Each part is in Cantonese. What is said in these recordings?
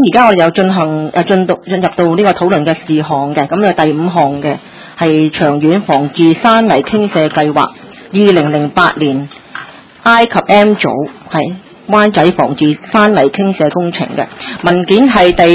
而家我哋有進入到呢個討論嘅事項嘅，咁第5項嘅係長遠防治山泥傾瀉計劃，2008年埃及 M 組係灣仔防治山泥傾瀉工程嘅文件係第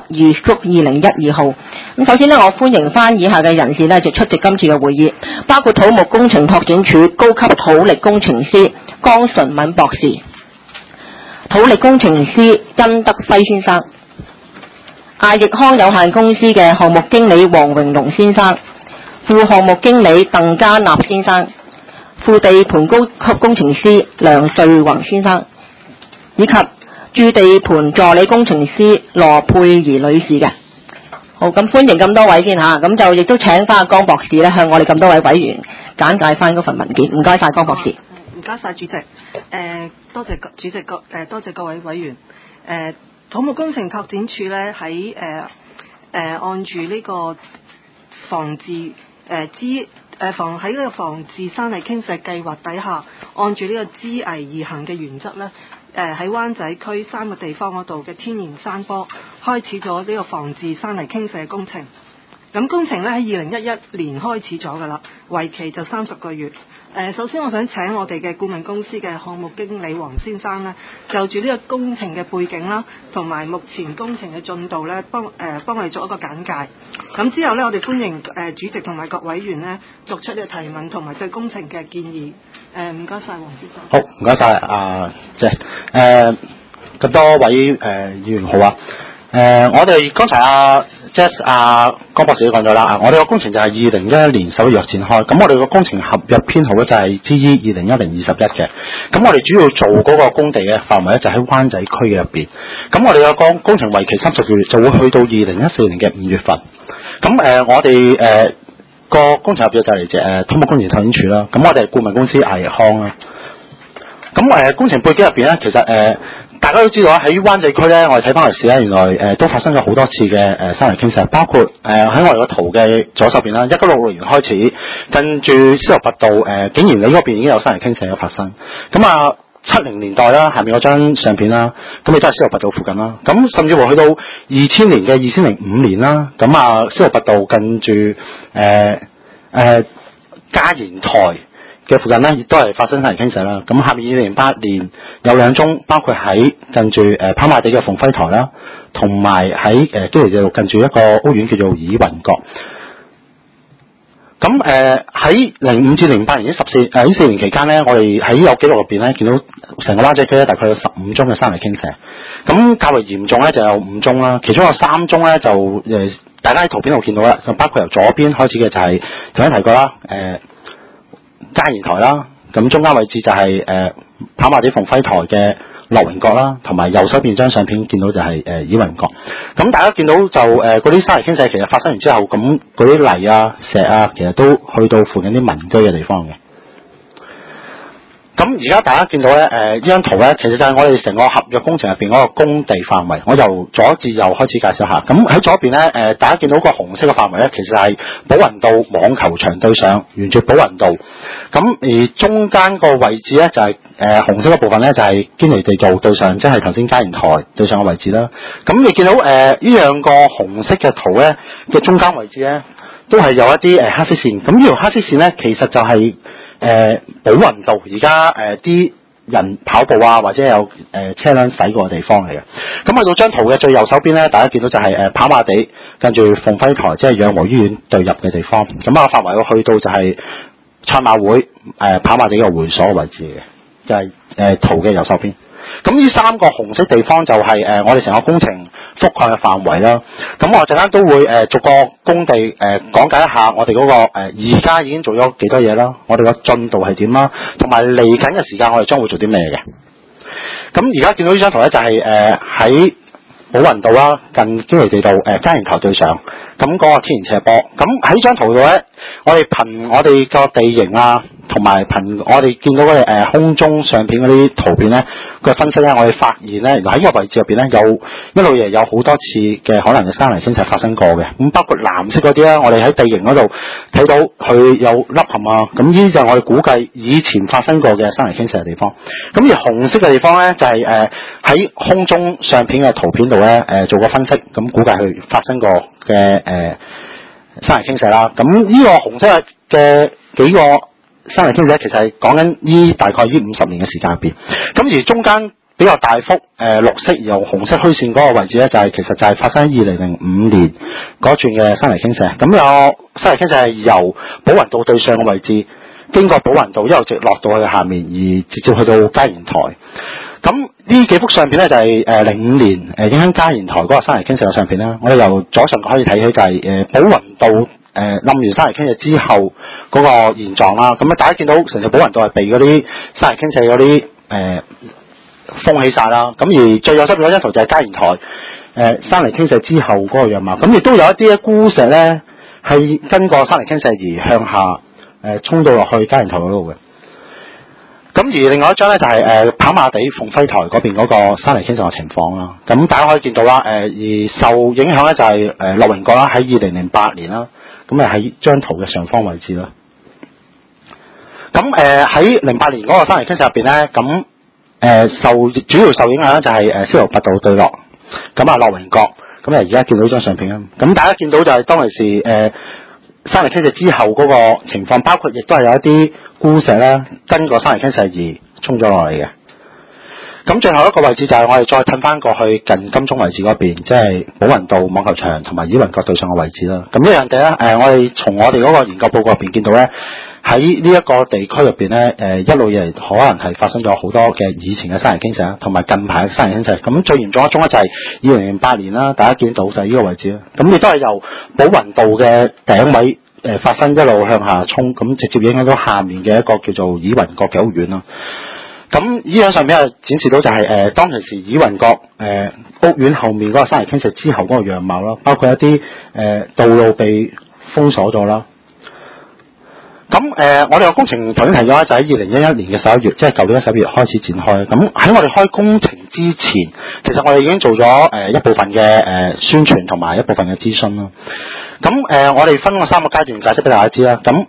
42/2012號。咁首先呢，我歡迎翻以下嘅人士呢，就出席今次嘅會議，包括土木工程拓展署高級土力工程師江純敏博士、土力工程師殷德輝先生、亞奕康有限公司嘅項目經理黃榮龍先生、副項目經理鄧家立先生、副地盤高級工程師梁瑞宏先生，以及駐地盤助理工程師羅佩儀女士嘅。好，咁歡迎咁多位先嚇，咁就亦都請翻阿江博士咧向我哋咁多位委員簡介翻嗰份文件。唔該晒江博士。 唔該晒主席。多謝主席多謝各位委員。土木工程拓展署咧喺按住呢個防治喺呢個防治山泥傾瀉計劃底下，按住呢個知危而行嘅原則咧，喺灣仔區3個地方嗰度嘅天然山坡開始咗呢個防治山泥傾瀉工程。咁工程咧喺2011年開始咗㗎啦，為期就30個月。首先我想請我哋嘅顧問公司嘅項目經理黃先生咧，就住呢個工程嘅背景啦，同埋目前工程嘅進度咧，幫我哋做一個簡介。咁之後咧，我哋歡迎主席同埋各委員咧作出呢個提問同埋對工程嘅建議。唔該晒黃先生。 好，唔該晒咁多位議員好啊。我哋剛才江博士都講咗啦，我哋個工程就係2011年11月展開，咁我哋個工程合約編號咧就係 GE 201021嘅，咁我哋主要做嗰個工地嘅範圍咧就喺灣仔區嘅入邊，咁我哋個工程為期30個月，就會去到2014年嘅5月份，咁我哋個工程合約就嚟自土木工程拓展署啦，咁我哋係顧問公司亞奕康啦，咁工程背景入邊咧，其實大家都知道喺灣仔區咧，我哋睇翻歷史咧，原來都發生咗好多次嘅山泥傾瀉，包括喺我哋個圖嘅左手邊啦，1966年開始，跟住司徒拔道景賢里嗰邊已經有山泥傾瀉嘅發生。咁70年代啦，下面嗰張相片啦，咁亦都係司徒拔道附近啦。咁甚至乎去到2000年嘅2005年啦，咁司徒拔道跟住嘉賢台嘅附近咧，亦都係發生山泥傾瀉啦。咁下面2008年有2宗，包括喺近住跑馬地嘅鳳輝台啦，同埋喺基利道近住一個屋苑叫做倚雲閣。咁喺05至08年呢4年期間咧，我哋喺有記錄入邊咧，見到成個灣仔區咧大概有15宗嘅山泥傾瀉。咁較為嚴重咧就有5宗啦，其中有3宗咧就大家喺圖片度見到啦，就包括由左邊開始嘅就係頭先提過啦，嘉賢台啦，咁中間位置就係跑馬地鳳輝台嘅樂榮閣啦，同埋右手邊張相片見到就係倚雲閣。咁大家見到就嗰啲山泥傾瀉其實發生完之後，咁嗰啲泥啊、石啊，其實都去到附近啲民居嘅地方嘅。咁而家大家見到咧，呢張圖咧，其實就係我哋成個合約工程入邊嗰個工地範圍。我由左至右開始介紹下。咁喺左邊咧，大家見到個紅色嘅範圍咧，其實係寶雲道網球場對上，沿住寶雲道。咁而中間個位置咧，就係紅色嘅部分咧，就係堅尼地道對上，即係頭先嘉賢台對上嘅位置啦。咁你見到呢兩個紅色嘅圖咧嘅中間位置咧，都係有一啲黑色線。咁呢條黑色線咧，其實就係寶雲道而家啲人跑步啊，或者有車輛駛過嘅地方嚟嘅。咁去到張圖嘅最右手邊咧，大家見到就係跑馬地跟住鳳輝台，即係養和醫院對入嘅地方。咁範圍去到就係賽馬會跑馬地嘅會所嘅位置嚟嘅，就係圖嘅右手邊。咁呢3個紅色地方就係我哋成個工程覆蓋嘅範圍啦。咁我陣間都會逐個工地講解一下我哋嗰個而家已經做咗幾多嘢啦，我哋個進度係點啦，同埋嚟緊嘅時間我哋將會做啲咩嘅。咁而家見到呢張圖咧，就係喺寶雲道啦，近堅尼地道嘉賢台對上，咁嗰個天然斜坡。咁喺呢張圖度咧，我哋憑我哋個地形啊， 同埋憑我哋見到嗰啲空中相片嗰啲圖片咧嘅分析咧，我哋發現咧，原來喺呢個位置入邊咧有一路有好多次嘅可能嘅山泥傾瀉發生過嘅。咁包括藍色嗰啲啦，我哋喺地形嗰度睇到佢有凹陷啊，咁呢啲就係我哋估計以前發生過嘅山泥傾瀉嘅地方。咁而紅色嘅地方咧就係喺空中相片嘅圖片度咧做個分析，咁估計佢發生過嘅山泥傾瀉啦。咁呢個紅色嘅幾個山泥傾瀉其實係講緊大概呢50年嘅時間入邊。咁而中間比較大幅綠色由紅色虛線嗰個位置咧，其實就係發生喺2005年嗰轉嘅山泥傾瀉。咁有山泥傾瀉係由寶雲道對上嘅位置，經過寶雲道一路直落到去下面，而直接去到嘉賢台。咁呢幾幅相片咧就係05年影響嘉賢台嗰個山泥傾瀉嘅相片啦。我哋由左上角可以睇起就係寶雲道冧完山泥傾瀉之後嗰個現狀啦。咁大家見到成條寶雲道係被嗰啲山泥傾瀉嗰啲封起晒啦。咁而最右側嗰張圖就係嘉賢台山泥傾瀉之後嗰個樣貌。咁亦都有一啲孤石咧係跟過山泥傾瀉而向下衝到落去嘉賢台嗰度嘅。咁而另外一張咧就係跑馬地鳳輝台嗰邊嗰個山泥傾瀉嘅情況啦。咁大家可以見到啦，而受影響咧就係樂榮閣啦，喺2008年啦，咁喺張圖嘅上方位置啦。咁喺08年嗰個山泥傾瀉入邊咧，咁主要受影響咧就係司徒拔道對落，咁樂榮閣，咁而家見到呢張相片啦。咁大家見到就係當其時山泥傾瀉之後嗰個情況，包括亦都係有一啲孤石咧跟個山泥傾瀉而衝咗落嚟嘅。咁最後一個位置就係我哋再褪翻過去近金鐘位置嗰邊，即係寶雲道網球場同埋倚雲閣對上嘅位置啦。咁一樣地咧，我哋從我哋嗰個研究報告入邊見到咧，喺呢一個地區入邊咧，一路以嚟可能係發生咗好多嘅以前嘅山泥傾瀉，同埋近排嘅山泥傾瀉。咁最嚴重一宗咧就係2008年啦，大家見到就係呢個位置啦。咁亦都係由寶雲道嘅頂位發生一路向下衝，咁直接影響到下面嘅一個叫做倚雲閣嘅屋苑啦。咁呢張相片係展示到就係當其時倚雲閣屋苑後面嗰個山泥傾瀉之後嗰個樣貌啦，包括一啲道路被封鎖咗啦。咁我哋個工程頭先提咗就喺2011年嘅11月，即係舊年嘅11月開始展開。咁喺我哋開工程之前，其實我哋已經做咗一部分嘅宣傳同埋一部分嘅諮詢啦。咁我哋分個3個階段解釋俾大家知啦。咁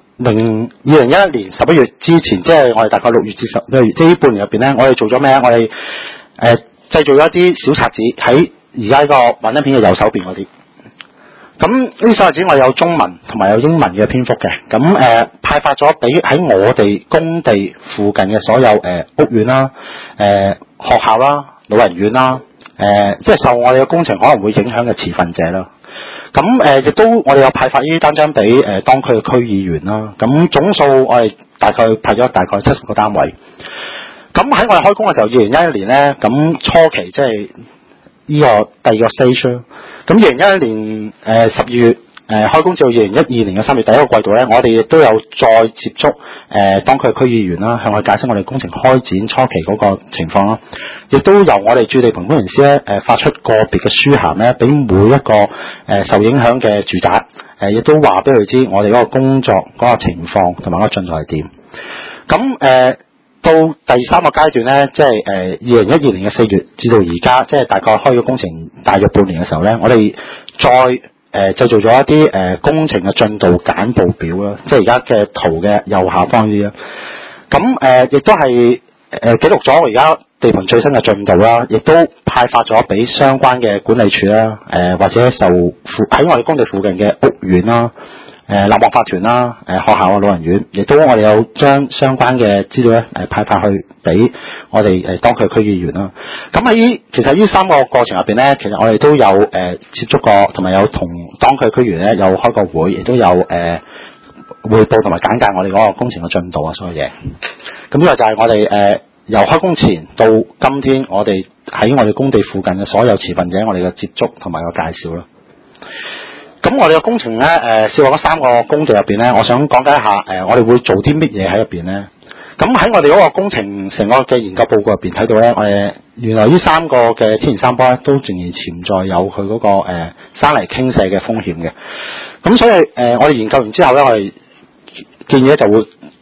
2011年11月之前，即係我哋大概6月至12月，即係呢半年入邊咧，我哋做咗咩咧？我哋製造咗一啲小冊子喺而家呢個幻燈片嘅右手邊嗰啲。咁呢啲小冊子我有中文同埋有英文嘅篇幅嘅。咁派發咗俾喺我哋工地附近嘅所有屋苑啦、學校啦、老人院啦、即係受我哋嘅工程可能會影響嘅持份者啦。咁亦都我哋有派發呢啲單張俾當區嘅區議員啦。咁總數我哋大概派咗大概70個單位。咁喺我哋開工嘅時候，2011年咧，咁初期即係呢個第二個 stage 啦。咁2011年12月開工至到2012年嘅3月第一個季度咧，我哋亦都有再接觸當區嘅區議員啦，向佢解釋我哋工程開展初期嗰個情況啦。亦都由我哋駐地盤工程師咧發出個別嘅書函咧，俾每一個受影響嘅住宅亦都話俾佢知我哋嗰個工作嗰個情況同埋嗰個進度係點。咁到第3個階段咧，即係2012年嘅4月至到而家，即係大概開咗工程大約半年嘅時候咧，我哋再製造咗一啲工程嘅進度簡報表啦，即係而家嘅圖嘅右下方呢啲啦。咁亦都係記錄咗我而家地盤最新嘅進度啦，亦都派發咗俾相關嘅管理處啦，或者喺我哋工地附近嘅屋苑啦。立項法團啦，學校啊、老人院，亦都我哋有將相關嘅資料咧派發去俾我哋當區區議員啦。咁喺其實呢3個過程入邊咧，其實我哋都有接觸過，同埋有同當區區議員咧有開過會，亦都有匯報同埋簡介我哋嗰個工程嘅進度啊，所有嘢。咁呢個就係我哋由開工前到今天，我哋喺我哋工地附近嘅所有持份者，我哋嘅接觸同埋個介紹啦。咁我哋嘅工程咧，涉獲嗰3個工地入邊咧，我想講解一下，我哋會做啲乜嘢喺入邊咧？咁喺我哋嗰個工程成個嘅研究報告入邊睇到咧，原來呢3個嘅天然山坡咧，都仍然潛在有佢嗰個山泥傾瀉嘅風險嘅。咁所以我哋研究完之後咧，我哋建議咧就會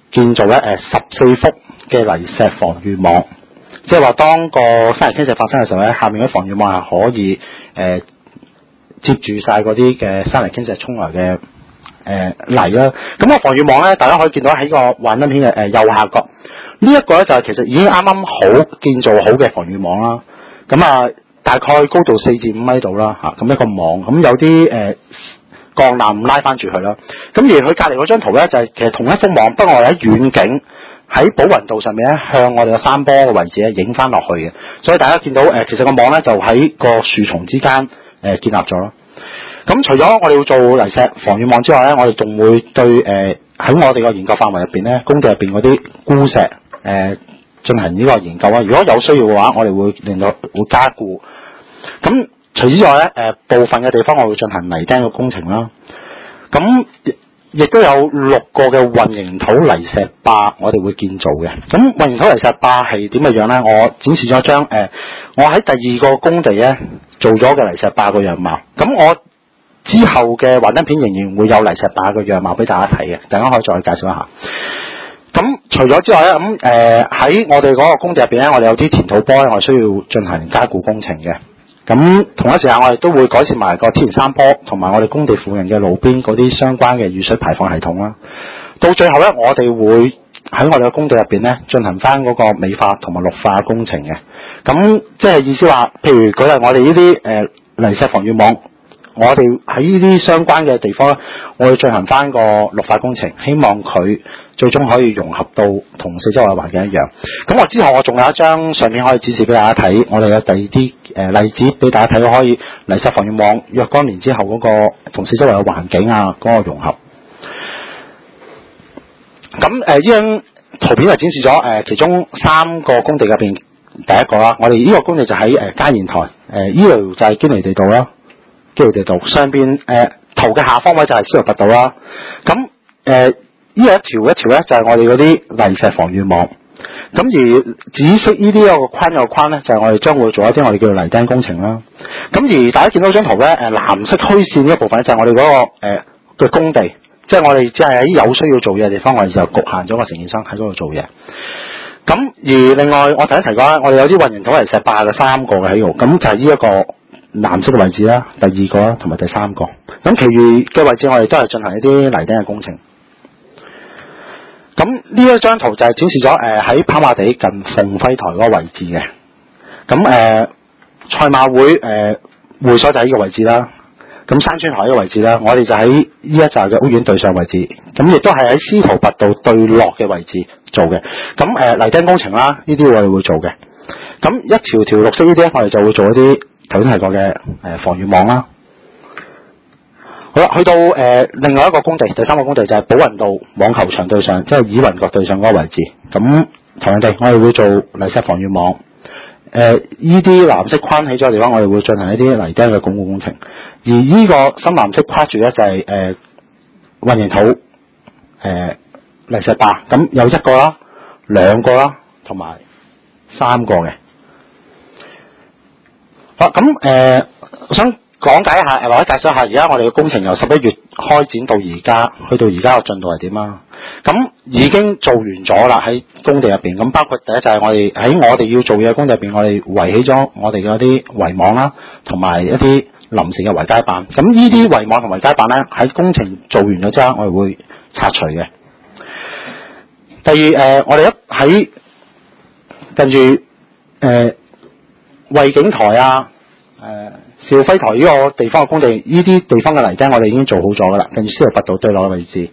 建造咧14幅嘅泥石防禦網，即係話當個山泥傾瀉發生嘅時候咧，下面嗰啲防禦網係可以接住晒嗰啲嘅山泥傾瀉衝來嘅泥啦。咁個防禦網咧，大家可以見到喺個幻燈片嘅右下角，呢一個咧就係其實已經啱啱好建造好嘅防禦網啦。咁啊，大概高度4至5米度啦嚇，咁一個網，咁有啲鋼纜拉翻住佢啦。咁而佢隔離嗰張圖咧，就係其實同一幅網，不過我哋喺遠景喺寶雲道上面咧，向我哋嘅山坡嘅位置咧影翻落去嘅。所以大家見到其實個網咧就喺個樹叢之間建立咗咯。咁除咗我哋要做泥石防禦網之外咧，我哋仲會對喺我哋個研究範圍入邊咧，工地入邊嗰啲孤石進行呢個研究啊。如果有需要嘅話，我哋會令到會加固。咁除此之外咧，部分嘅地方我會進行泥釘嘅工程啦。咁亦都有6個嘅混凝土泥石壩，我哋會建造嘅。咁混凝土泥石壩係點嘅樣咧？我展示咗一張我喺第2個工地咧做咗嘅泥石壩個樣貌。咁我之後嘅幻燈片仍然會有泥石壩嘅樣貌俾大家睇嘅，大家可以再介紹一下。咁除咗之外咧，咁喺我哋嗰個工地入邊咧，我哋有啲填土坡咧，我哋需要進行加固工程嘅。咁同一時間，我哋都會改善埋個天然山坡同埋我哋工地附近嘅路邊嗰啲相關嘅雨水排放系統啦。到最後咧，我哋會喺我哋嘅工地入邊咧進行翻嗰個美化同埋綠化工程嘅。咁即係意思話，譬如舉例我哋呢啲泥石防禦網，我哋喺呢啲相關嘅地方咧，我會進行翻個綠化工程，希望佢最終可以融合到同四周圍環境一樣。咁我之後我仲有一張相片可以展示俾大家睇，我哋有第二啲例子俾大家睇到，可以泥石防禦網若干年之後嗰個同四周圍嘅環境啊嗰個融合。咁呢張圖片就展示咗其中3個工地入邊第一個啦。我哋呢個工地就喺嘉賢台，呢度就係堅尼地道啦，堅尼地道上邊圖嘅下方位就係司徒拔道啦。咁呢一條一條咧就係我哋嗰啲泥石防禦網。咁而紫色呢啲有個框有個框咧，就係我哋將會做一啲我哋叫做泥釘工程啦。咁而大家見到張圖咧，藍色虛線呢一部分就係我哋嗰個嘅工地，即係我哋只係喺有需要做嘢嘅地方，我哋就局限咗個承建商喺嗰度做嘢。咁而另外我提過啦，我哋有啲混凝土泥石壩嘅3個嘅喺度，咁就係呢一個藍色嘅位置啦，第2個啦，同埋第3個。咁其餘嘅位置我哋都係進行一啲泥釘嘅工程。咁呢一張圖就係展示咗喺跑馬地近鳳輝台嗰個位置嘅。咁賽馬會會所就喺呢個位置啦。咁山村台呢個位置啦，我哋就喺呢一紮嘅屋苑對上位置。咁亦都係喺司徒拔道對落嘅位置做嘅。咁泥釘工程啦，呢啲我哋會做嘅。咁一條條綠色呢啲咧，我哋就會做一啲頭先提過嘅防禦網啦。好啦，去到另外一個工地，第3個工地就係寶雲道網球場對上，即係倚雲閣對上嗰個位置。咁同樣地，我哋會做泥石防禦網。呢啲藍色框起咗嘅地方，我哋會進行一啲泥釘嘅鞏固工程。而呢個深藍色框住咧就係混凝土泥石壩。咁有1個啦、2個啦，同埋3個嘅。好，咁我想講解一下，或者介紹一下，而家我哋嘅工程由11月開展到而家，去到而家嘅進度係點啊？咁已經做完咗啦，喺工地入邊。咁包括第一就係我哋喺我哋要做嘢嘅工地入邊，我哋圍起咗我哋嘅一啲圍網啦，同埋一啲臨時嘅圍街板。咁呢啲圍網同圍街板咧，喺工程做完咗之後，我哋會拆除嘅。第二我哋喺跟住衛景台啊，兆輝台呢個地方嘅工地，呢啲地方嘅泥釘我哋已經做好咗噶啦，跟住司徒拔道對落嘅位置。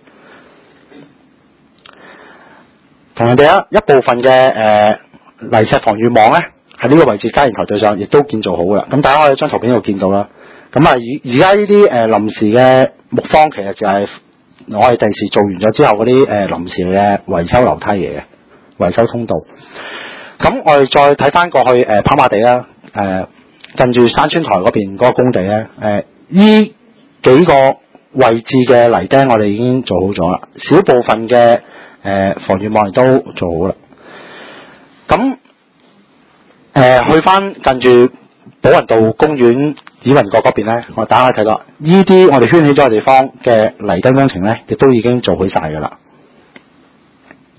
同樣地一部分嘅泥石防禦網咧，喺呢個位置嘉賢台對上，亦都建造好噶啦。咁大家可以張圖片度見到啦。咁啊，而家呢啲臨時嘅木樁，其實就係我哋第時做完咗之後嗰啲臨時嘅維修樓梯嚟嘅，維修通道。咁我哋再睇翻過去跑馬地啦，近住山村台嗰邊嗰個工地咧，呢幾個位置嘅泥釘我哋已經做好咗啦，小部分嘅防禦網亦都做好啦。咁去翻近住寶雲道公園倚雲閣嗰邊咧，我大家睇過呢啲我哋圈起咗嘅地方嘅泥釘工程咧，亦都已經做好晒噶啦。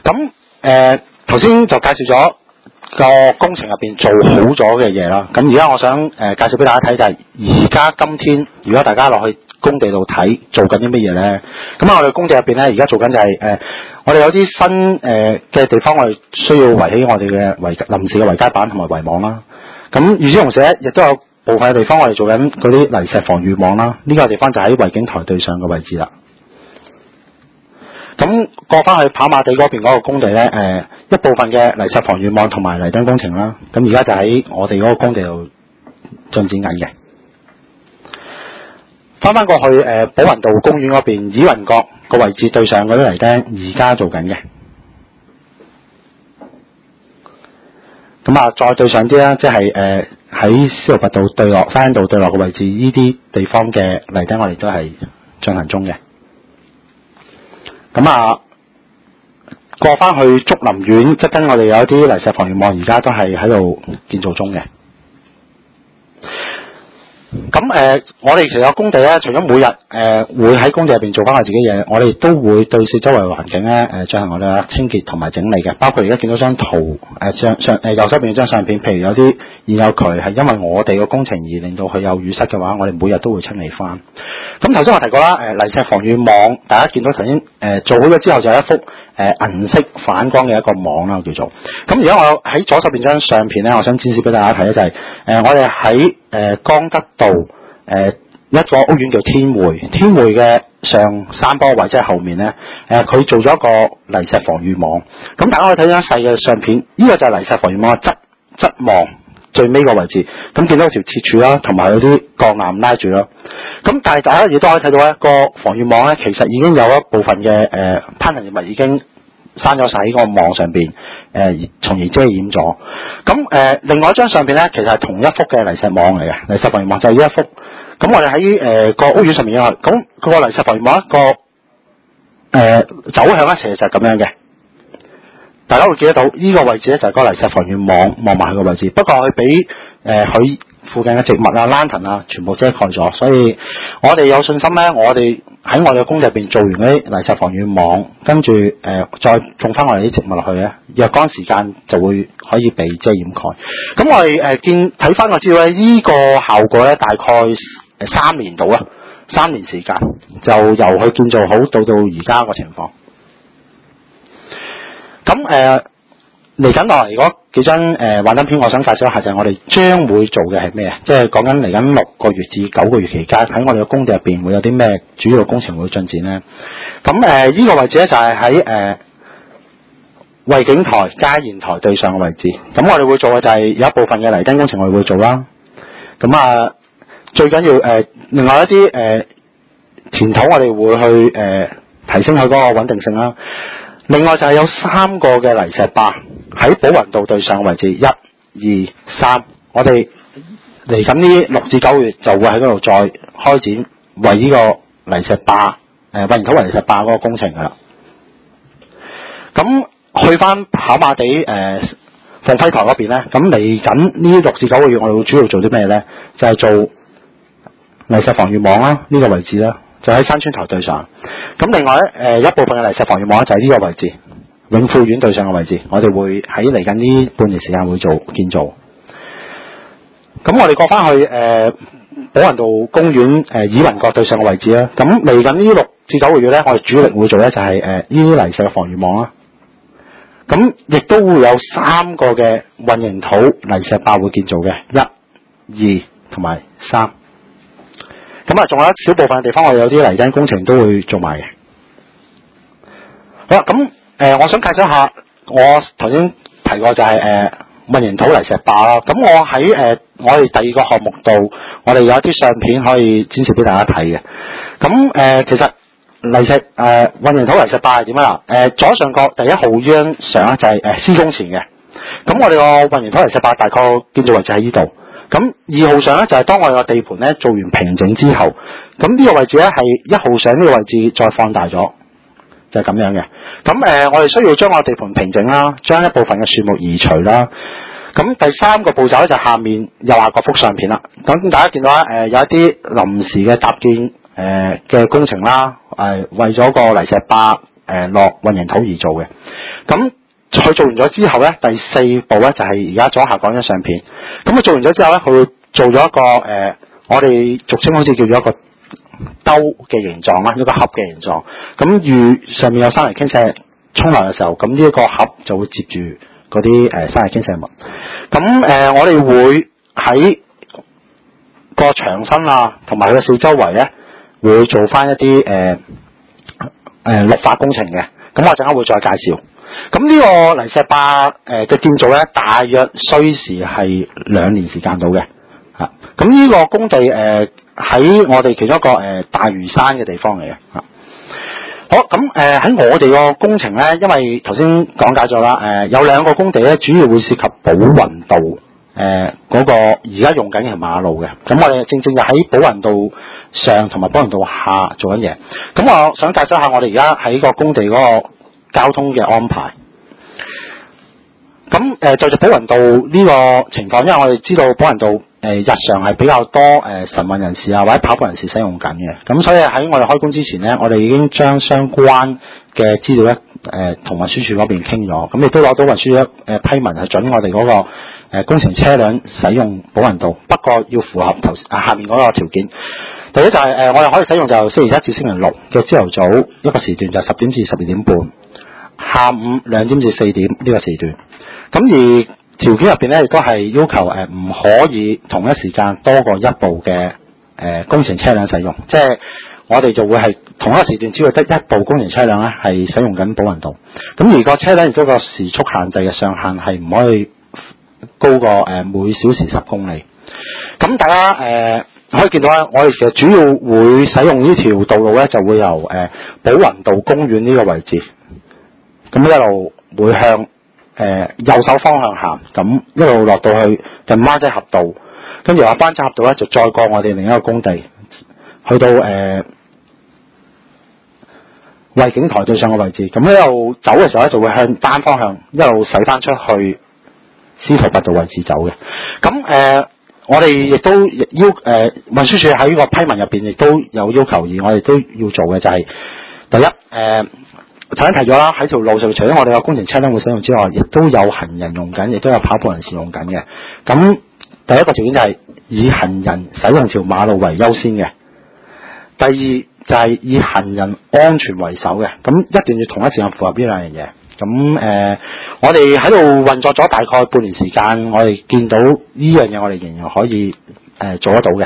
咁頭先就介紹咗個工程入邊做好咗嘅嘢啦。咁而家我想介紹俾大家睇就係而家今天，如果大家落去工地度睇做緊啲乜嘢咧？咁我哋工地入邊咧，而家做緊就係我哋有啲新嘅地方，我哋需要圍起我哋嘅臨時嘅圍街板同埋圍網啦。咁與此同時咧，亦都有部分嘅地方我哋做緊嗰啲泥石防禦網啦。呢個地方就喺維景台對上嘅位置啦。咁過翻去跑馬地嗰邊嗰個工地咧，一部分嘅泥石防禦網同埋泥釘工程啦。咁而家就喺我哋嗰個工地度進展緊嘅。翻過去寶雲道公園嗰邊倚雲閣個位置對上嗰啲泥釘，而家做緊嘅。咁啊，再對上啲啦，即係喺司徒拔道對落、花園道對落嘅位置，呢啲地方嘅泥釘我哋都係進行中嘅。咁啊，過翻去竹林苑，即跟我哋有啲泥石防禦網，而家都係喺度建造中嘅。咁我哋其實有工地咧，除咗每日會喺工地入邊做翻我自己嘢，我哋都會對四周圍環境咧進行我哋嘅清潔同埋整理嘅。包括而家見到張圖右手邊嘅張相片，譬如有啲現有渠係因為我哋個工程而令到佢有淤塞嘅話，我哋每日都會清理翻。咁頭先我提過啦，泥石防禦網，大家見到頭先做好咗之後就係一幅銀色反光嘅一個網啦，叫做。咁而家我喺左手邊張相片咧，我想展示俾大家睇咧，就係我哋喺江德道一個屋苑叫天匯，天匯嘅上山坡位即係後面咧，佢做咗一個泥石防禦網。咁大家可以睇張細嘅相片，呢個就係泥石防禦網嘅側望最尾個位置。咁見到條鐵柱啦，同埋有啲鋼纜拉住啦。咁但係大家亦都可以睇到一個防禦網咧，其實已經有一部分嘅攀藤葉物已經生咗晒喺個網上邊，從而遮掩咗。咁另外一張相片咧，其實係同一幅嘅泥石網嚟嘅，泥石防禦網就係呢一幅。咁我哋喺個屋苑上面啊，咁佢個泥石防禦網一個走向咧，其實就係咁樣嘅。大家會見得到呢個位置咧，就係個泥石防禦網望埋佢個位置。不過佢俾佢附近嘅植物啊、lantern 啊，全部遮蓋咗，所以我哋有信心咧，我哋喺我哋嘅工地入邊做完嗰啲泥石防禦網，跟住再種翻我哋啲植物落去咧，若干時間就會可以被遮掩蓋。咁我哋睇翻個資料咧，呢個效果咧大概3年到啦，3年時間就由佢建造好到而家個情況。咁嚟緊落嚟嗰幾張幻燈片，我想介紹一下就係我哋將會做嘅係咩啊？即係講緊嚟緊6個月至9個月期間，喺我哋嘅工地入邊會有啲咩主要工程會進展咧？咁呢個位置咧就係喺惠景台、嘉賢台對上嘅位置。咁我哋會做嘅就係有一部分嘅泥釘工程我哋會做啦。咁最緊要另外一啲填土我哋會去提升佢嗰個穩定性啦。另外就係有3個嘅泥石壩喺寶雲道對上嘅位置，1、2、3，我哋嚟緊呢6至9月就會喺嗰度再開展為呢個泥石壩混凝土泥石壩嗰個工程噶啦。咁去翻跑馬地鳳輝台嗰邊咧，咁嚟緊呢6至9個月我哋會主要做啲咩咧？就係做泥石防禦網啦，呢個位置啦。就喺山村台對上，咁另外咧，一部分嘅泥石防禦網就喺呢個位置，永富苑對上嘅位置，我哋會喺嚟緊呢半年時間會做建造。咁我哋過翻去寶雲道公園倚雲閣對上嘅位置啦。咁嚟緊呢6至9個月咧，我哋主力會做咧就係呢啲泥石嘅防禦網啦。咁亦都會有3個嘅混凝土泥石壩會建造嘅，1、2同埋3。咁仲有一小部分嘅地方，我哋有啲泥釘工程都會做埋嘅。好啦，咁我想介紹一下，我頭先提過就係混凝土泥石壩啦。咁我喺我哋第2個項目度，我哋有啲相片可以展示俾大家睇嘅。咁其實混凝土泥石壩係點啊？左上角第1號呢張相咧就係施工前嘅。咁我哋個混凝土泥石壩大概建造位置喺呢度。咁2號上咧就係當我哋個地盤咧做完平整之後，咁呢個位置咧係1號上呢個位置再放大咗，就係咁樣嘅。咁我哋需要將個地盤平整啦，將一部分嘅樹木移除啦。咁第3個步驟咧就下面右下角幅相片啦。咁大家見到有一啲臨時嘅搭建嘅工程啦，為咗個泥石壩落混凝土而做嘅。咁佢做完咗之後咧，第4步咧就係而家左下講緊相片。咁佢做完咗之後咧，佢會做咗一個我哋俗稱好似叫做一個兜嘅形狀啦，一個盒嘅形狀。咁遇上面有山泥傾瀉沖涼嘅時候，咁呢一個盒就會接住嗰啲山泥傾瀉物。咁我哋會喺個牆身啊，同埋佢嘅四周圍咧，會做翻一啲綠化工程嘅。咁我陣間會再介紹。咁呢個泥石壩嘅建造咧，大約需時係2年時間到嘅。嚇，咁呢個工地喺我哋其中一個大嶼山嘅地方嚟嘅。嚇，好，咁喺我哋個工程咧，因為頭先講解咗啦，有2個工地咧，主要會涉及寶雲道嗰個而家用緊嘅馬路嘅。咁我哋正就喺寶雲道上同埋寶雲道下做緊嘢。咁我想介紹下我哋而家喺個工地嗰個交通嘅安排。咁就住寶雲道呢個情況，因為我哋知道寶雲道日常係比較多晨運人士啊或者跑步人士使用緊嘅。咁所以喺我哋開工之前咧，我哋已經將相關嘅資料咧同運輸署嗰邊傾咗，咁亦都攞到運輸署批文係準我哋嗰個工程車輛使用寶雲道，不過要符合下面嗰個條件。第一就係我哋可以使用就星期1至星期6嘅朝頭早一個時段，就10點至12點半，下午2點至4點呢個時段。咁而條件入邊咧，亦都係要求唔可以同一時間多過1部嘅工程車輛使用，即係我哋就會係同一個時段只會得1部工程車輛咧係使用緊寶雲道。咁而個車輛亦都個時速限制嘅上限係唔可以高過每小時10公里。咁大家可以見到咧，我哋其實主要會使用呢條道路咧，就會由寶雲道公園呢個位置，咁一路會向右手方向行，咁一路落到去近灣仔峽道，跟住灣仔峽道咧就再過我哋另一個工地，去到衛景台對上嘅位置。咁一路走嘅時候咧，就會向單方向一路駛翻出去司徒拔道位置走嘅。咁我哋亦都運輸署喺呢個批文入邊亦都有要求，而我哋都要做嘅就係、第一頭先提咗啦，喺條路上除咗我哋有工程車輛會使用之外，亦都有行人用緊，亦都有跑步人士用緊嘅。咁第一個條件就係以行人使用條馬路為優先嘅。第二就係以行人安全為首嘅。咁一定要同一時間符合呢兩樣嘢。咁我哋喺度運作咗大概半年時間，我哋見到呢樣嘢，我哋仍然可以做得到嘅。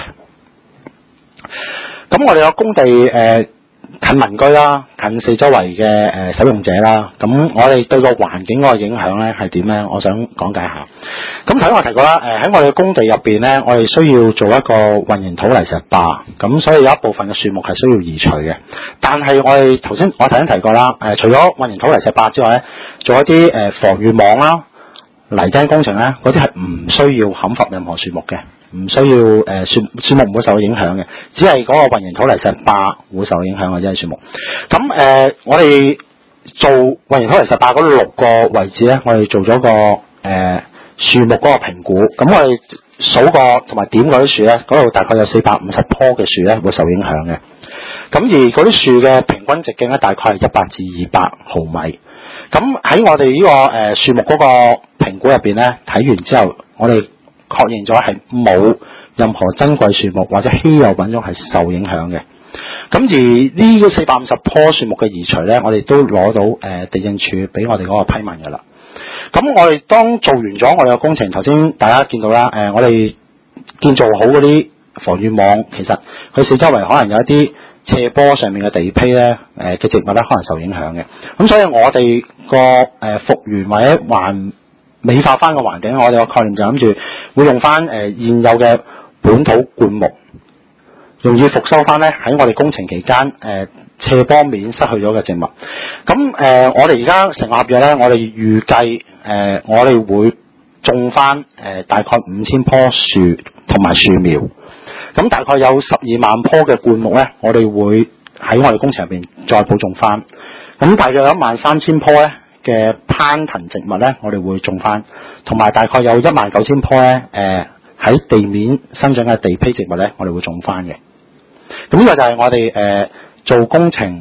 咁我哋有工地近民居啦，近四周圍嘅使用者啦。咁我哋對個環境嗰個影響咧係點咧？我想講解下。咁頭先我提過啦，喺我哋嘅工地入邊咧，我哋需要做一個混凝土泥石壩，咁所以有一部分嘅樹木係需要移除嘅。但係我頭先提過啦，除咗混凝土泥石壩之外咧，做一啲防禦網啦、泥釘工程咧，嗰啲係唔需要砍伐任何樹木嘅。唔需要樹木唔會受到影響嘅，只係嗰個混凝土泥石壩會受到影響嘅，即係樹木。咁我哋做混凝土泥石壩嗰6個位置咧，我哋做咗個樹木嗰個評估。咁我哋數過同埋點嗰啲樹咧，嗰度大概有450棵嘅樹咧會受影響嘅。咁而嗰啲樹嘅平均直徑咧，大概係100至200毫米。咁喺我哋呢個樹木嗰個評估入邊咧，睇完之後，我哋確認咗係冇任何珍貴樹木或者稀有品種係受影響嘅。咁而呢450棵樹木嘅移除咧，我哋都攞到地政署俾我哋嗰個批文㗎啦。咁我哋當做完咗我哋嘅工程，頭先大家見到啦，我哋建造好嗰啲防禦網，其實佢四周圍可能有一啲斜坡上面嘅地坯咧，嘅植物咧可能受影響嘅。咁所以我哋個復原或者美化翻個環境，我哋個概念就諗住會用翻現有嘅本土灌木，容易復修翻咧喺我哋工程期間斜坡面失去咗嘅植物。咁我哋而家成個合約咧，我哋預計我哋會種翻大概5000棵樹同埋樹苗。咁大概有12萬棵嘅灌木咧，我哋會喺我哋工程入邊再補種翻。咁大約有13000棵咧嘅攀藤植物咧，我哋會種翻，同埋大概有19000棵咧，喺地面生長嘅地坯植物咧，我哋會種翻嘅。咁呢個就係我哋做工程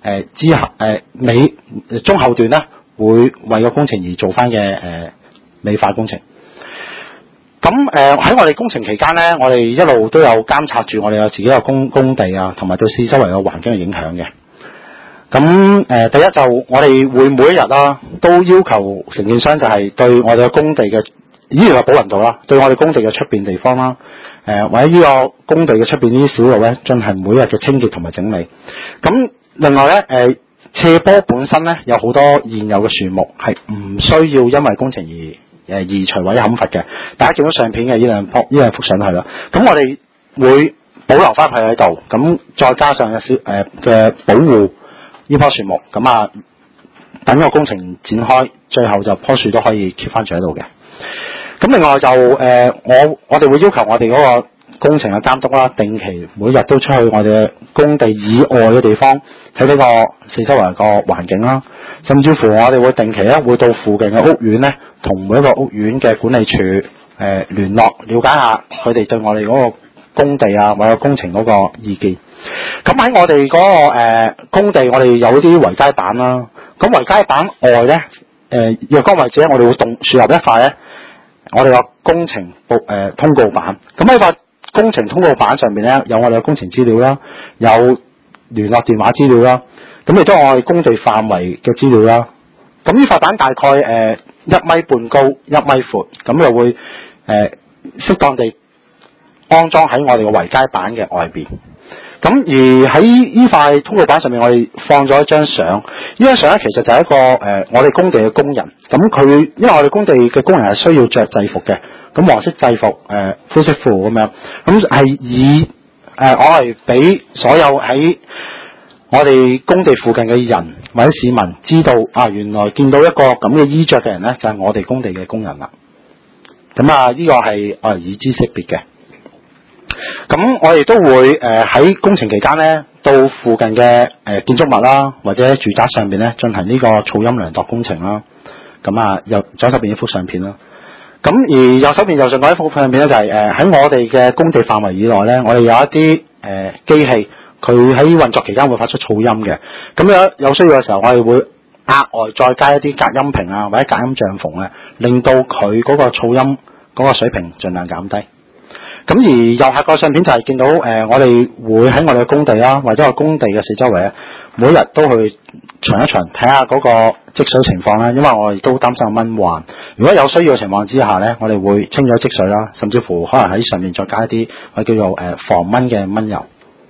之後中後段咧會為個工程而做翻嘅美化工程。咁喺我哋工程期間咧，我哋一路都有監察住我哋有自己嘅工地啊，同埋對四周圍嘅環境嘅影響嘅。咁第一就我哋會每一日啦，都要求承建商就係對我哋嘅工地嘅依條嘅寶雲道啦，對我哋工地嘅出邊地方啦，或者呢個工地嘅出邊呢啲小路咧，進行每日嘅清潔同埋整理。咁另外咧，斜坡本身咧有好多現有嘅樹木係唔需要因為工程而移除或者砍伐嘅。大家見到相片嘅呢兩幅相係啦。咁我哋會保留翻佢喺度，咁再加上嘅保護呢棵樹木，咁啊等個工程展開，最後就棵樹都可以 keep 翻住喺度嘅。咁另外就我哋會要求我哋嗰個工程嘅監督啦，定期每日都出去我哋工地以外嘅地方睇呢個四周圍個環境啦，甚至乎我哋會定期咧會到附近嘅屋苑咧，同每一個屋苑嘅管理處聯絡，了解下佢哋對我哋嗰個工地啊或者工程嗰個意見。咁喺我哋嗰個工地，我哋有啲圍街板啦。咁圍街板外咧，若干位置咧，我哋會樹立一塊咧，我哋個工程通告板。咁喺塊工程通告板上面咧，有我哋嘅工程資料啦，有聯絡電話資料啦，咁亦都有我哋工地範圍嘅資料啦。咁呢塊板大概1米半高，1米闊，咁就會適當地安裝喺我哋嘅圍街板嘅外邊。咁而喺呢塊通告板上面，我哋放咗一張相。呢張相咧，其實就係一個我哋工地嘅工人。咁佢因為我哋工地嘅工人係需要着制服嘅，咁黃色制服、灰色褲咁樣。咁係以我係俾所有喺我哋工地附近嘅人或者市民知道啊，原來見到一個咁嘅衣着嘅人咧，就係我哋工地嘅工人啦。咁啊，呢個係我係以知識別嘅。咁我哋都會喺工程期間咧，到附近嘅建築物啦，或者住宅上邊咧進行呢個噪音量度工程啦。咁啊，左手邊一幅相片啦。咁而右手邊右上角一幅相片咧，就係喺我哋嘅工地範圍以內咧，我哋有一啲機器，佢喺運作期間會發出噪音嘅。咁有需要嘅時候，我哋會額外再加一啲隔音屏啊，或者隔音帳篷啊，令到佢嗰個噪音嗰個水平盡量減低。咁而右下角相片就係見到我哋會喺我哋嘅工地啦，或者個工地嘅四周圍咧，每日都去巡一巡，睇下嗰個積水情況啦。因為我哋都擔心蚊患，如果有需要嘅情況之下咧，我哋會清咗積水啦，甚至乎可能喺上面再加一啲我哋叫做防蚊嘅蚊油。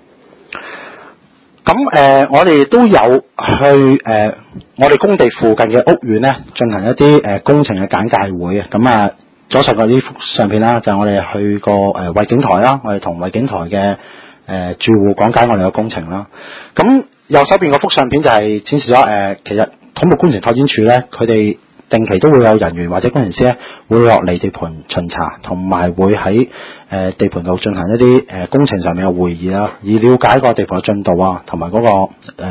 咁我哋都有去我哋工地附近嘅屋苑咧進行一啲工程嘅簡介會嘅。咁啊，左上角呢幅相片啦，就係我哋去過衛景台啦，我哋同衛景台嘅住戶講解我哋嘅工程啦。咁右手邊嗰幅相片就係展示咗其實土木工程拓展署咧，佢哋定期都會有人員或者工程師咧會落嚟地盤巡查，同埋會喺地盤度進行一啲工程上面嘅會議啦，以了解個地盤嘅進度啊，同埋嗰個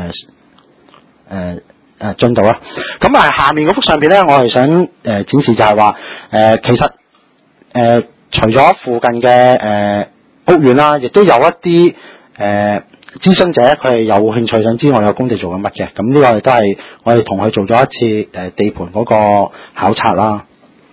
進度啦。咁下面嗰幅相片咧，我係想展示就係話其實除咗附近嘅屋苑啦，亦都有一啲諮詢者佢係有興趣想知我哋個工地做緊乜嘅。咁呢個亦都係我哋同佢做咗一次地盤嗰個考察啦。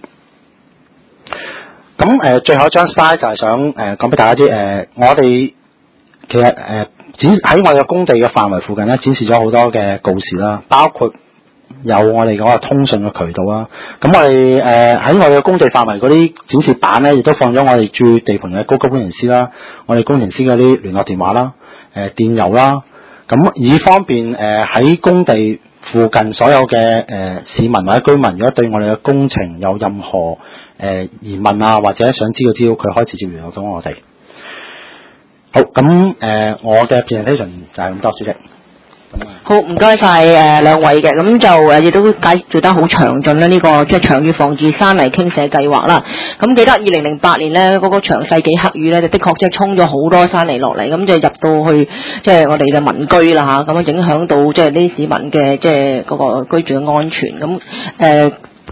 咁最後一張 slide 就係想講俾大家知我哋其實喺我哋嘅工地嘅範圍附近咧，展示咗好多嘅告示啦，包括有我哋嗰個通訊嘅渠道啦。咁我哋喺我哋嘅工地範圍嗰啲展示板咧，亦都放咗我哋駐地盤嘅高級工程師啦，我哋工程師嗰啲聯絡電話啦、電郵啦。咁以方便喺工地附近所有嘅市民或者居民，如果對我哋嘅工程有任何疑問啊，或者想知道資料，佢可以直接聯絡到我哋。好，咁我嘅 presentation 就係咁多，主席。 好，唔該晒兩位嘅，咁就亦都解説得好詳盡啦。呢個即係長雨防治山泥傾瀉計劃啦。咁記得2008年咧，嗰個長世紀黑雨咧，就的確即係沖咗好多山泥落嚟，咁就入到去即係我哋嘅民居啦嚇，咁樣影響到即係呢啲市民嘅即係嗰個居住嘅安全。咁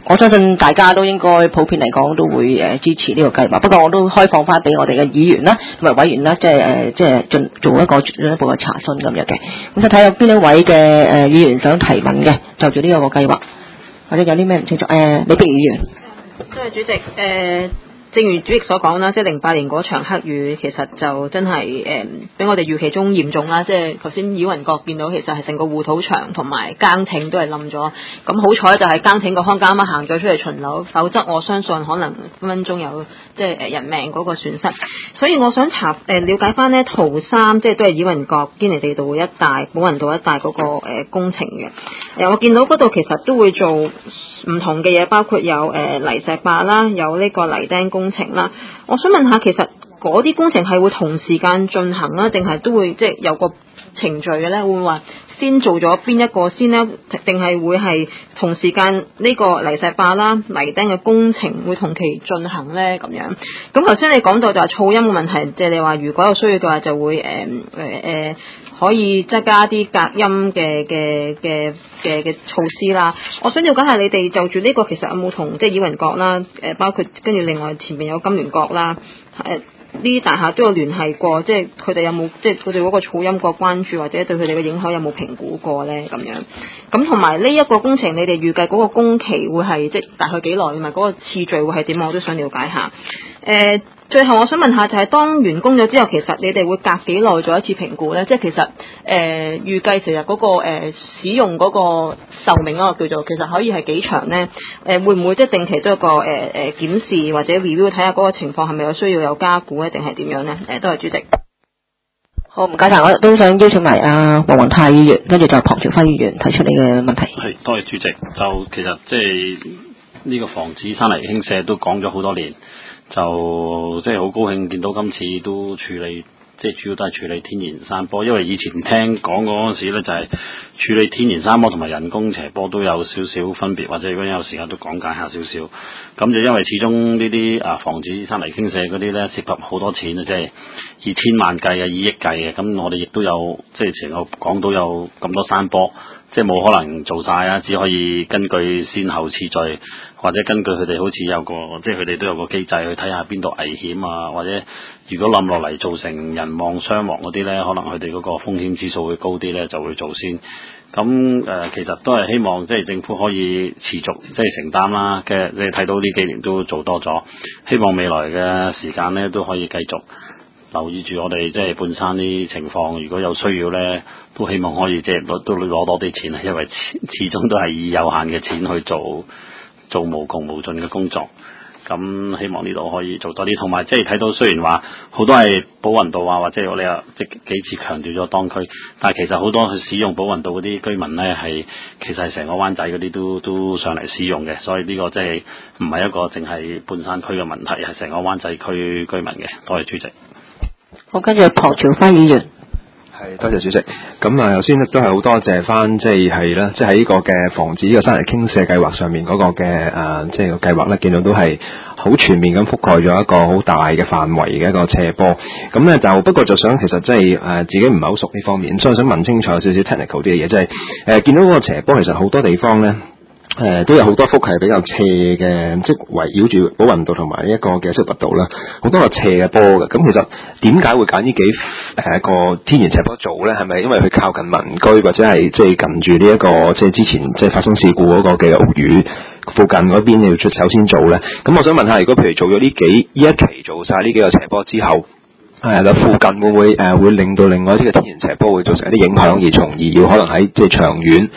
我相信大家都應該普遍嚟講都會支持呢個計劃。不過我都開放翻俾我哋嘅議員啦同埋委員啦，即係做一個進一步嘅查詢咁樣嘅。咁就睇下邊一位嘅議員想提問嘅，就住呢個計劃，或者有啲咩唔清楚。李碧議員。 多謝主席。正如主席所講啦，即係08年嗰場黑雨，其實就真係比我哋預期中嚴重啦。即係頭先以雲閣見到，其實係成個護土牆同埋更艇都係冧咗。咁好彩就係更艇個看更啱啱行咗出嚟巡樓，否則我相信可能分分鐘有即係人命嗰個損失。所以我想了解翻呢圖3，即係都係以雲閣堅尼地道一帶、寶雲道一帶嗰個工程嘅。我見到嗰度其實都會做唔同嘅嘢，包括有泥石壩啦，有呢個泥釘工程啦。我想問下，其實嗰啲工程係會同時間進行啊，定係都會即係有個程序嘅咧？會唔會話先做咗邊一個先呢？定係會係同時間呢個泥石壩啦、泥釘嘅工程會同期進行咧？咁樣。咁頭先你講到就係噪音嘅問題，即係你話如果有需要嘅話，就會可以即係加啲隔音嘅措施啦。我想了解下你哋就住呢個其實有冇同即係以雲閣啦，包括跟住另外前面有金聯閣啦，呢啲大廈都有聯繫過，即係佢哋有冇即係佢哋嗰個噪音個關注或者對佢哋嘅影響有冇評估過咧？咁樣。咁同埋呢一個工程，你哋預計嗰個工期會係即係大概幾耐，同埋嗰個次序會係點？我都想了解下。最後我想問下，就係當完工咗之後，其實你哋會隔幾耐做一次評估咧？即係其實預計其實嗰個使用嗰個壽命嗰個叫做，其實可以係幾長咧？會唔會即係定期都有個檢視或者 review 睇下嗰個情況係咪有需要有加固咧，定係點樣咧？多謝主席。 好，唔該晒，我都想邀請埋黃宏泰議員，跟住就龐朝輝議員提出你嘅問題。 係，多謝主席。就其實即係呢個防止山泥傾瀉都講咗好多年。就即係好高興見到今次都處理，即係主要都係處理天然山坡，因為以前聽講嗰陣時咧就係處理天然山坡同埋人工斜坡都有少少分別，或者如果有時間都講解下少少。咁就因為始終呢啲防止山泥傾瀉嗰啲咧涉及好多錢啊，即係以千萬計啊、以億計嘅。咁我哋亦都有即係成個港島有咁多山坡。即係冇可能做晒啊，只可以根據先後次序，或者根據佢哋好似有個，即係佢哋都有個機制去睇下邊度危險啊，或者如果冧落嚟造成人亡傷亡嗰啲咧，可能佢哋嗰個風險指數會高啲咧，就會做先。咁其實都係希望即係政府可以持續即係承擔啦嘅，你睇到呢幾年都做多咗，希望未來嘅時間咧都可以繼續留意住我哋即係半山啲情況，如果有需要咧，都希望可以即係都攞多啲錢，因為始終都係以有限嘅錢去做無窮無盡嘅工作。咁希望呢度可以做多啲，同埋即係睇到雖然話好多係寶雲道啊，或者我哋又即幾次強調咗當區，但係其實好多去使用寶雲道嗰啲居民咧，係其實係成個灣仔嗰啲都上嚟使用嘅，所以呢個即係唔係一個淨係半山區嘅問題，係成個灣仔區居民嘅。多謝主席。 好，跟住龐朝輝議員。 係，多謝主席。咁頭先都係好多謝翻，即係啦，即係喺呢個嘅防止呢個山泥傾瀉計劃上面嗰個嘅即係個計劃咧，見到都係好全面咁覆蓋咗一個好大嘅範圍嘅一個斜坡。咁咧就不過就想其實即係自己唔係好熟呢方面，所以想問清楚少少 technical 啲嘅嘢，即係見到嗰個斜坡其實好多地方咧。都有好多幅係比較斜嘅，即係圍繞住寶雲道同埋呢一個嘅西拔道啦，好多個斜嘅坡嘅。咁其實點解會揀呢幾個天然斜坡做咧？係咪因為佢靠近民居，或者係即係近住呢一個即係之前即係發生事故嗰個嘅屋宇附近嗰邊要首先做咧？咁我想問下，如果譬如做咗呢一期做晒呢幾個斜坡之後，咁附近會唔會令到另外一啲嘅天然斜坡會造成一啲影響，而從而要可能喺即係長遠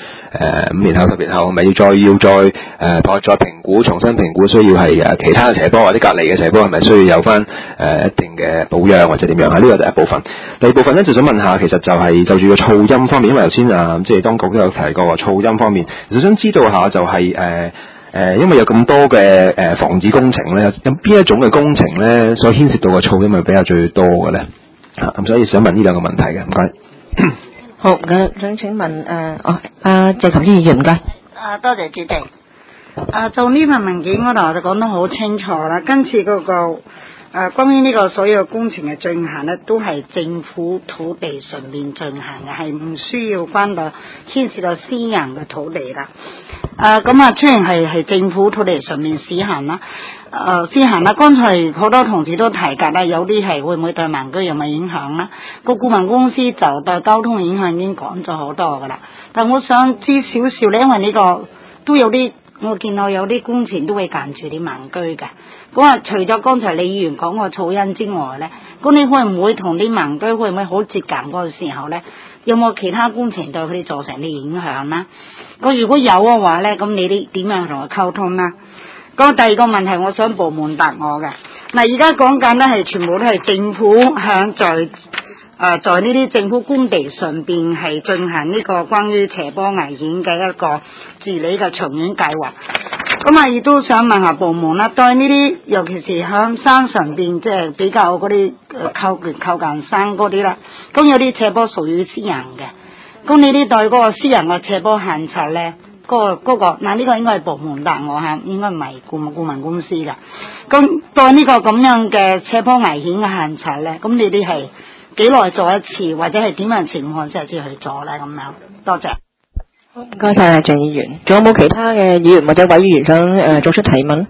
5年後10年後，係咪再評估，重新評估，需要係其他嘅斜坡或者隔離嘅斜坡係咪需要有翻一定嘅保養或者點樣？呢個第一部分。第二部分咧就想問下，其實就係就住個噪音方面，因為頭先即係當局都有提過噪音方面，其實想知道下就係因為有咁多嘅防止工程咧，有邊一種嘅工程咧所牽涉到嘅噪音係比較最多嘅咧？咁所以想問呢兩個問題嘅，唔該。 好，想請問謝琴英議員唔該。 多謝主席。做呢份文件嗰度就講得好清楚啦，今次嗰個關於呢個所有工程嘅進行呢，都係政府土地上面進行嘅，係唔需要牽涉到私人嘅土地啦。雖然係政府土地上面施行啦，剛才好多同事都提及啦，有啲係會唔會對民居有冇影響啦？個顧問公司就對交通影響已經講咗好多噶啦，但我想知少少咧，因為呢個都有啲。我見到有啲工程都會近住啲民居嘅，除咗剛才李議員講個噪音之外咧，咁你會唔會同啲民居會唔會好接近嗰個時候咧？有冇其他工程對佢哋造成啲影響啦？如果有嘅話咧，咁你哋點樣同佢溝通啦？第二個問題，我想部門答我嘅。而家講緊咧係全部都係政府在呢啲政府工地上邊係進行呢個關於斜坡危險嘅一個治理嘅長遠計劃。亦都想問下部門啦，對呢啲尤其是響山上邊，即係比較嗰啲靠近山嗰啲啦，咁有啲斜坡屬於私人嘅，咁你哋對嗰個私人嘅斜坡限制咧，呢個應該係部門答我嚇，應該唔係顧問公司㗎。咁對呢個咁樣嘅斜坡危險嘅限制咧，咁你哋係幾耐做一次，或者係點樣情況先至去做咧？咁樣，多謝。 唔該晒鄭議員，仲有冇其他嘅議員或者委員想作出提問？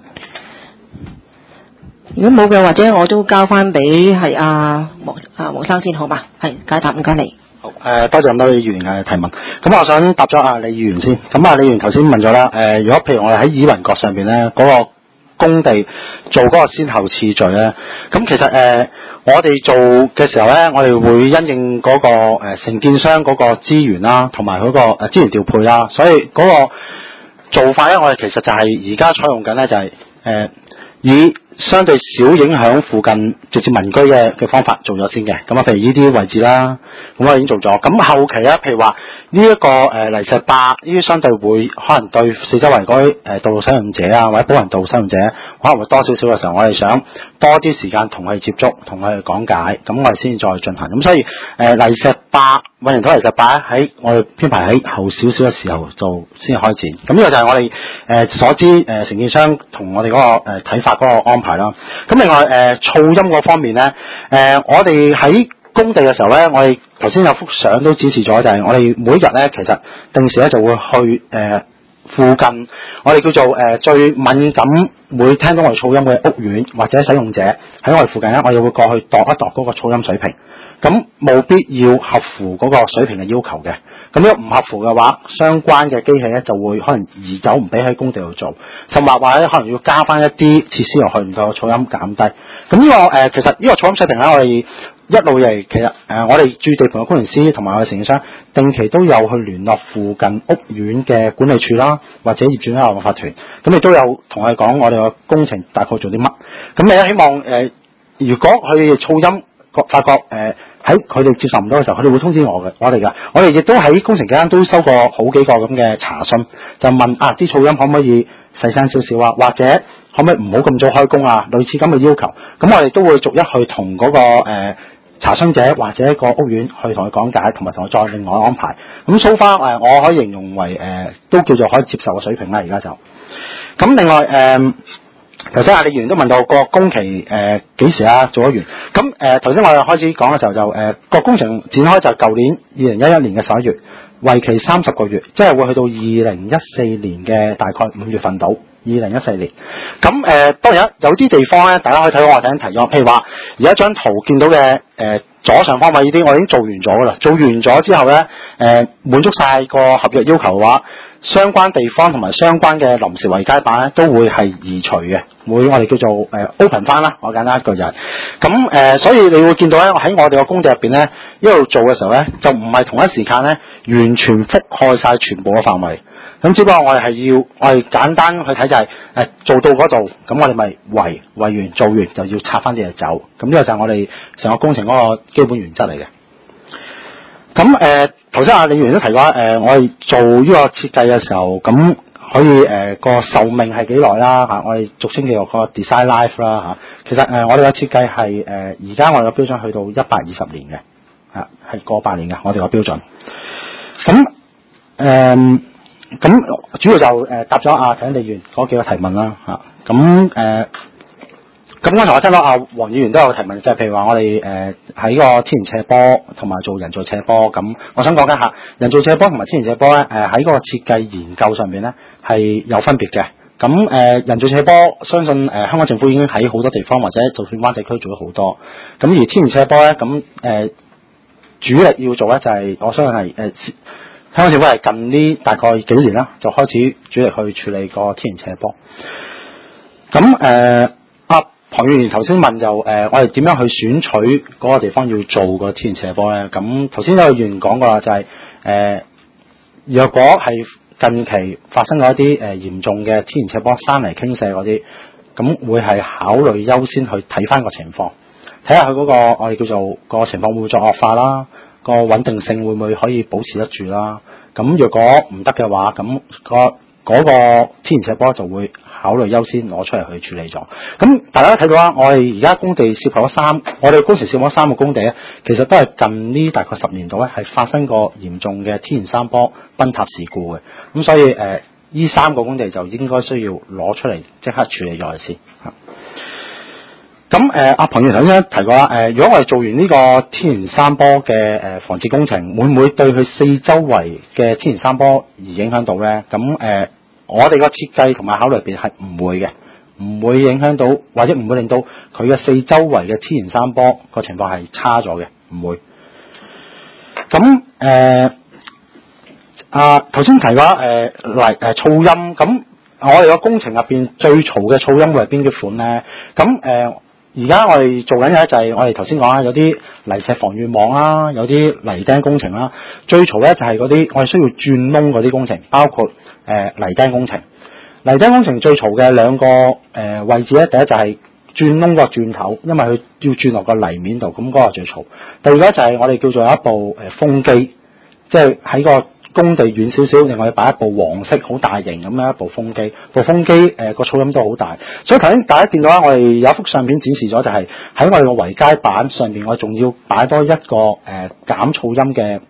如果冇嘅，或者我都交翻俾係黃生先好嘛？係解答，唔該你。 好，多謝咁多位議員嘅提問。咁我想答咗李議員先。咁李議員頭先問咗啦，如果譬如我哋喺以雲閣上邊咧嗰個工地做嗰個先後次序咧，咁其實我哋做嘅時候咧，我哋會因應嗰個承建商嗰個資源啦，同埋嗰個資源調配啦，所以嗰個做法咧，我哋其實就係而家採用緊咧，就係以相對少影響附近直接民居嘅方法做咗先嘅。咁譬如呢啲位置啦，咁我已經做咗。咁後期咧，譬如話呢一個泥石壩，呢啲相對會可能對四周圍嗰啲道路使用者啊，或者寶雲道使用者可能會多少少嘅時候，我哋想多啲時間同佢哋接觸，同佢哋講解，咁我哋先至再進行。咁所以泥石壩混凝土泥石壩喺我哋編排喺後少少嘅時候就先開展。咁呢個就係我哋所知承建商同我哋嗰個睇法嗰個安排啦。咁另外噪音嗰方面咧，我哋喺工地嘅時候咧，我哋頭先有幅相都展示咗，就係我哋每日咧其實定時咧就會去附近我哋叫做最敏感會聽到我哋噪音嘅屋苑或者使用者喺我哋附近咧，我哋會過去度一度嗰個噪音水平。咁務必要合乎嗰個水平嘅要求嘅。咁如果唔合乎嘅話，相關嘅機器咧就會可能移走，唔俾喺工地度做，甚或者可能要加翻一啲設施落去，唔夠噪音減低。咁呢個其實呢個噪音水平咧，我哋一路以嚟其實我哋駐地盤嘅工程師同埋我哋承建商定期都有去聯絡附近屋苑嘅管理處啦，或者業主立案法團，咁亦都有同佢哋講我哋個工程大概做啲乜。咁你希望如果佢哋噪音發覺喺佢哋接受唔到嘅時候，佢哋會通知我哋㗎。我哋亦都喺工程期間都收過好幾個咁嘅查詢，就問啲噪音可唔可以細聲少少啊，或者可唔可以唔好咁早開工啊，類似咁嘅要求。咁我哋都會逐一去同嗰個查詢者或者個屋苑去同佢講解，同埋同佢再另外安排。咁so far我可以形容為都叫做可以接受嘅水平啦。而家就咁，另外頭先李議員都問到個工期幾時做得完？咁頭先我哋開始講嘅時候就個工程展開就係舊年2011年嘅11月，為期30個月，即係會去到2014年嘅大概5月份到。2014年，咁當然有啲地方咧，大家可以睇到我頭先提咗，譬如話而家張圖見到嘅左上方位呢啲，我已經做完咗噶啦。做完咗之後咧，滿足晒個合約要求嘅話，相關地方同埋相關嘅臨時圍街板咧，都會係移除嘅，會我哋叫做open 翻啦。我簡單一句就係咁所以你會見到咧，喺我哋個工地入邊咧，一路做嘅時候咧，就唔係同一時間咧，完全覆蓋晒全部嘅範圍。咁只不過我哋簡單去睇就係做到嗰度，咁我哋咪圍完做完就要拆翻啲嘢走。咁呢個就係我哋成個工程嗰個基本原則嚟嘅。咁頭先李議員都提過我哋做呢個設計嘅時候，咁可以個壽命係幾耐啦嚇？我哋俗稱叫做個 design life 啦嚇。其實我哋嘅設計係而家我哋嘅標準去到120年嘅嚇，係過8年嘅我哋個標準。咁主要就答咗頭先李議員嗰幾個提問啦嚇。咁咁剛才我聽到阿黃議員都有提問，就係譬如話我哋喺個天然斜坡同埋做人造斜坡，咁我想講一下人造斜坡同埋天然斜坡咧，喺個設計研究上面咧係有分別嘅。咁人造斜坡相信香港政府已經喺好多地方或者就算灣仔區做咗好多。咁而天然斜坡咧，咁主力要做咧就係、我相信係香港政府係近呢大概幾年啦，就開始主力去處理個天然斜坡。咁龐議員頭先問就我哋點樣去選取嗰個地方要做個天然斜坡咧？咁頭先有個議員講過啦，就係若果係近期發生過一啲嚴重嘅天然斜坡山泥傾瀉嗰啲，咁會係考慮優先去睇翻個情況，睇下佢嗰個我哋叫做個情況會唔會再惡化啦，個穩定性會唔會可以保持得住啦？咁若果唔得嘅話，咁嗰個天然斜坡就會考慮優先攞出嚟去處理咗。咁大家都睇到啦，我哋而家工地涉及咗我哋工程涉及咗3個工地咧，其實都係近呢大概10年度咧係發生過嚴重嘅天然山坡崩塌事故嘅。咁所以呢3個工地就應該需要攞出嚟即刻處理咗先嚇。咁阿龐議員頭先提過啦，如果我哋做完呢個天然山坡嘅防治工程，會唔會對佢四周圍嘅天然山坡而影響到咧？咁我哋個設計同埋考慮入邊係唔會嘅，唔會影響到或者唔會令到佢嘅四周圍嘅天然山坡個情況係差咗嘅，唔會。咁頭先提過噪音，咁我哋個工程入邊最嘈嘅噪音會係邊幾款咧？咁而家我哋做緊嘅就係我哋頭先講啦，有啲泥石防禦網啦，有啲泥釘工程啦。最嘈咧就係嗰啲我哋需要鑽窿嗰啲工程，包括泥釘工程。泥釘工程最嘈嘅2個位置咧，第一就係鑽窿個鑽頭，因為佢要鑽落個泥面度，咁嗰個最嘈。第二個就係我哋叫做有一部風機，即係喺個工地遠少少，另外擺一部黃色好大型咁樣一部風機，個噪音都好大。所以頭先大家見到啦，我哋有一幅相片展示咗，就係喺我哋個圍街板上邊，我哋仲要擺多一個減噪音嘅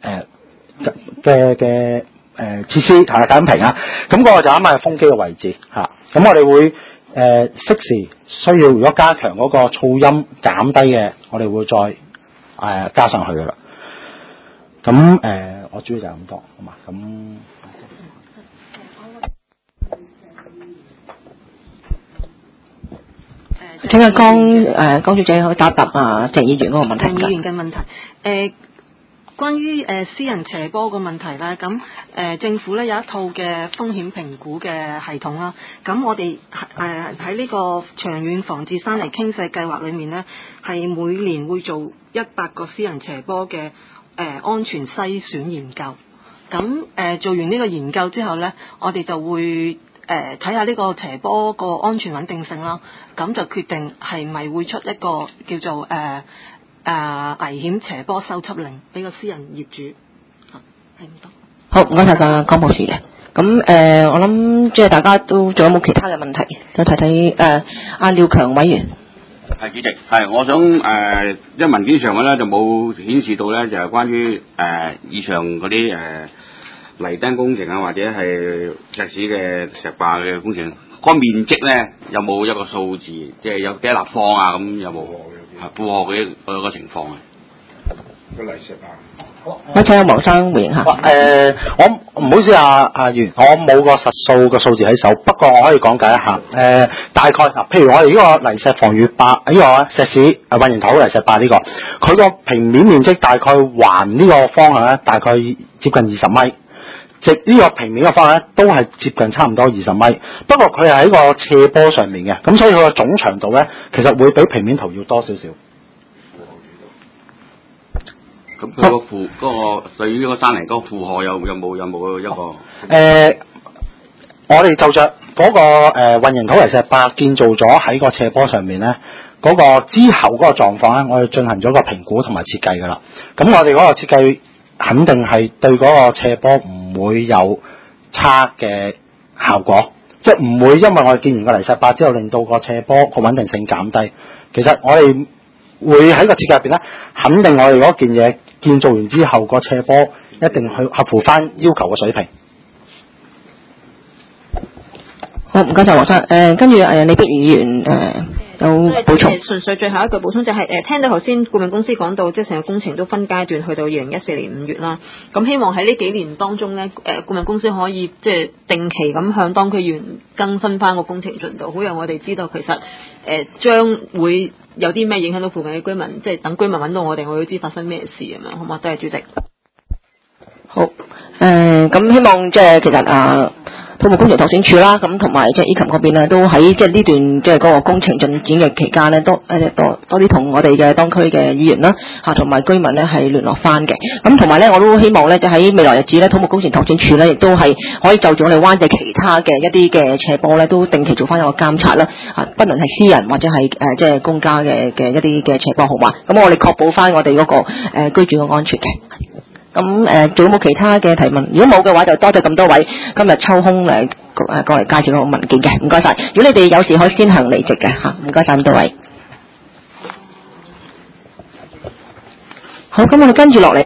設施同埋減頻啊。咁嗰個就啱啱係風機嘅位置嚇。咁我哋會適時需要，如果加強嗰個噪音減低嘅，我哋會再加上去噶啦。咁我主要就係咁多，好嘛？咁請阿江小姐可以答鄭議員嗰個問題。 鄭議員嘅問題，關於私人斜坡個問題咧，咁政府咧有一套嘅風險評估嘅系統啦。咁我哋喺呢個長遠防治山泥傾瀉計劃裏面咧，係每年會做100個私人斜坡嘅安全篩選研究。咁做完呢個研究之後咧，我哋就會睇下呢個斜坡個安全穩定性啦。咁就決定係咪會出一個叫做危險斜坡修葺令俾個私人業主。係唔多。 好，唔該晒江博士嘅。咁我諗即係大家都仲有冇其他嘅問題？再睇睇阿廖強委員。 係主席，係我想因為文件上嘅咧就冇顯示到咧，就係關於以上嗰啲泥釘工程啊，或者係石屎嘅石壩嘅工程，個面積咧有冇一個數字，即係有幾多立方啊？咁有冇負荷嘅個情況啊？ 個泥石壩。 我請阿黃生回應下。 我唔好意思阿議員，我冇個實數嘅數字喺手，不過我可以講解一下。大概譬如我哋呢個泥石防禦壩，呢個石屎混凝土泥石壩呢個，佢個平面面積大概環呢個方向咧，大概接近20米。直呢個平面嘅方向咧，都係接近差唔多20米。不過佢係喺個斜坡上面嘅，咁所以佢個總長度咧，其實會比平面圖要多少少。 咁佢個對於呢個山泥嗰個負荷有冇一個？ 我哋就着嗰個混凝土泥石壩建造咗喺個斜坡上面咧，嗰個之後嗰個狀況咧，我哋進行咗個評估同埋設計噶啦。咁我哋嗰個設計肯定係對嗰個斜坡唔會有差嘅效果，即係唔會因為我哋建完個泥石壩之後，令到個斜坡個穩定性減低。其實我哋會喺個設計入邊咧，肯定我哋嗰件嘢建造完之後，個斜坡一定去合乎翻要求嘅水平。 好，唔該晒黃生。跟住李碧儀議員有補充。 純粹最後一句補充就係、聽到頭先顧問公司講到，即係成個工程都分階段去到2014年5月啦。咁希望喺呢幾年當中咧，顧問公司可以即係定期咁向當區議員更新翻個工程進度，好讓我哋知道其實將會有啲咩影響到附近嘅居民，即係等居民揾到我哋，我都知發生咩事咁樣，好嘛？多謝主席。 好，咁希望即係其實土木工程拓展署啦，咁同埋即係ECOM嗰邊咧，都喺即係呢段即係嗰個工程進展嘅期間咧，多啲同我哋嘅當區嘅議員啦，同埋居民咧係聯絡翻嘅。咁同埋咧，我都希望咧，就喺未來日子咧，土木工程拓展署咧，亦都係可以就住我哋灣仔其他嘅一啲嘅斜坡咧，都定期做翻一個監察啦。不論係私人或者係即係公家嘅一啲嘅斜坡號碼，咁我哋確保翻我哋嗰個居住嘅安全嘅。咁仲有冇其他嘅提問？如果冇嘅話，就多謝咁多位今日抽空過嚟介紹個文件嘅，唔該晒。如果你哋有事可以先行離席嘅嚇，唔該晒咁多位。好，咁我哋跟住落嚟。